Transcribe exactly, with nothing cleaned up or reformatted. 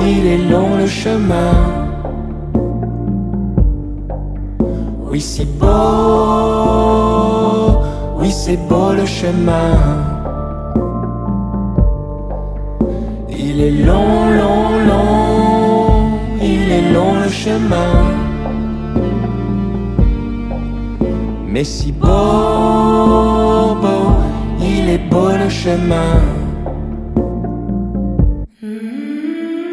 il est long le chemin. Oui, si beau, oui, c'est beau le chemin. Il est long, long, long, il est long le chemin. Mais si beau, beau, il est beau le chemin.